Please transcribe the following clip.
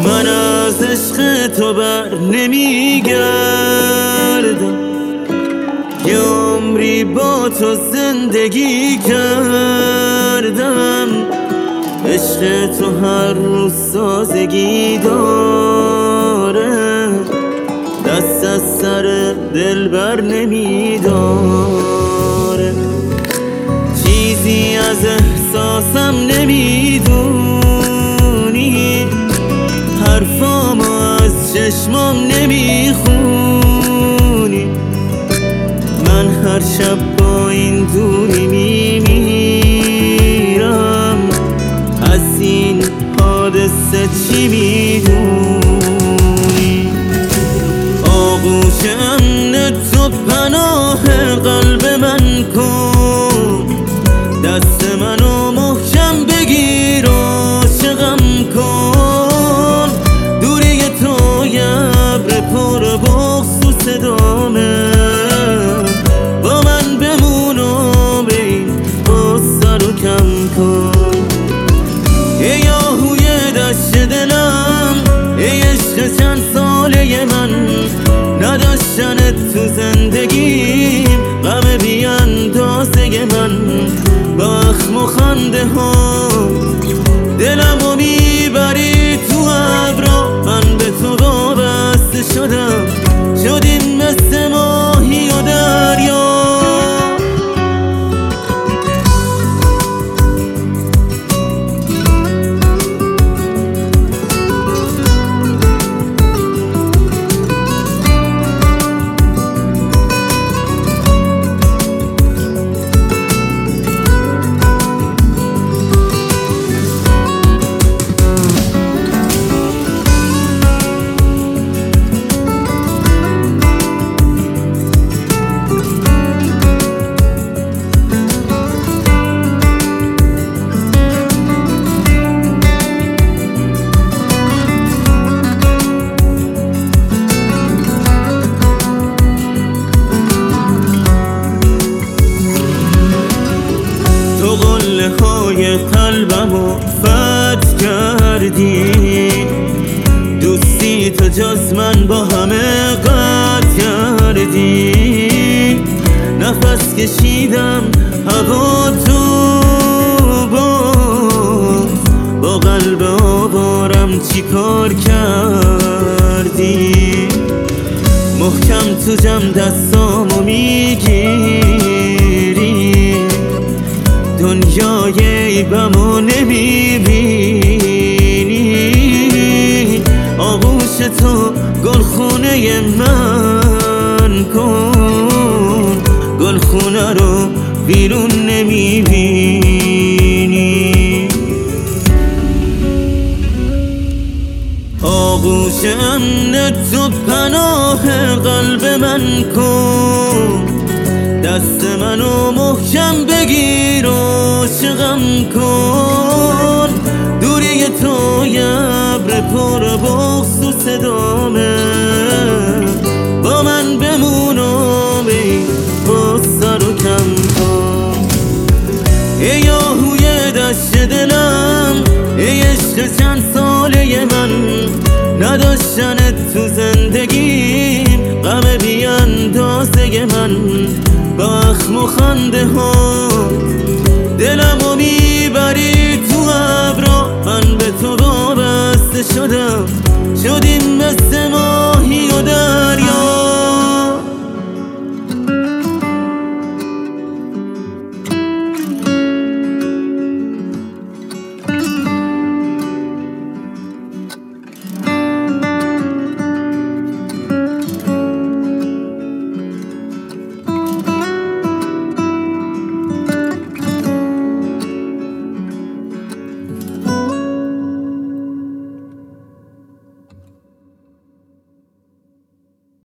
من از عشق تو بر نمیگردم، یه عمری با تو زندگی کردم. عشق تو هر روز سازگی داره، دست از سر دل بر نمیداره. چیزی از احساسم نمیدونی، حرفامو از چشمام نمیخونی. من هر شب با این دوری میمیرم، از این حادثه چی میدونی؟ آغوش امن تو پناه قلب من کن، دست منو محکم بگیر و عاشقم کن. دوری تو یه ابر پر بغض و صدامه، با من بمون و بین غصه رو کم کن. ای آهوی دشت دلم، ای عشق چند ساله من، نداشتنت تو زندگیم غم بی اندازه من. با اخم و خنده ها دلمو میبری تو ابرا، من به تو وابسته شدم، شدیم مثل ماهی و دریا. قله های قلبمو فتح کردی، دوستی تو جز من با همه قطع کردی. نفس کشیدم هوا تو با قلب آوارم چی کار کردی؟ محکم تو جمع دستامو میگیری، دنیای عیبمو نمیبینی. آغوش تو گلخونه من کن، گلخونه رو بیرون نمیبینی. آغوش امن تو پناه قلب من کن، دست منو محکم بگیر و عاشقم کن. دوری تو یه ابر پر بغض و صدامه، با من بمون و بین غصه رو کم کن. ای آهوی دشت دلم، ای عشق چند ساله من، نداشتنت تو زندگیم غم بی اندازه من. با اخم و خنده ها دلمو میبری تو ابرا، من به تو وابسته شدم، شدیم مثل